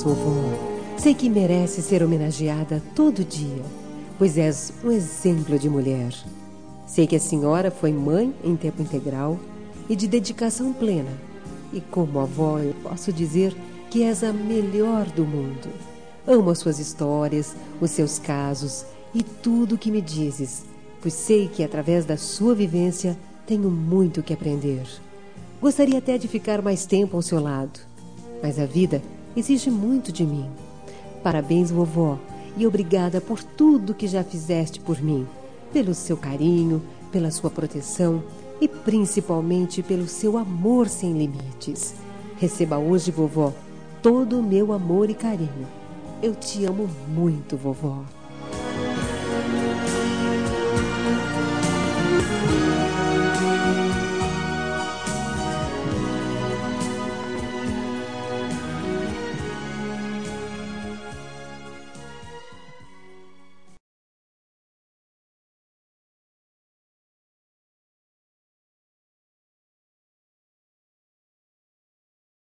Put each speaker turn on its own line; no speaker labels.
vovó. Sei que merece ser homenageada todo dia, pois és um exemplo de mulher. Sei que a senhora foi mãe em tempo integral e de dedicação plena. E como avó, eu posso dizer que és a melhor do mundo. Amo as suas histórias, os seus casos e tudo o que me dizes, pois sei que através da sua vivência tenho muito que aprender. Gostaria até de ficar mais tempo ao seu lado, mas a vida exige muito de mim. Parabéns, vovó, e obrigada por tudo que já fizeste por mim, pelo seu carinho, pela sua proteção e principalmente pelo seu amor sem limites. Receba hoje, vovó, todo o meu amor e carinho. Eu te amo muito, vovó.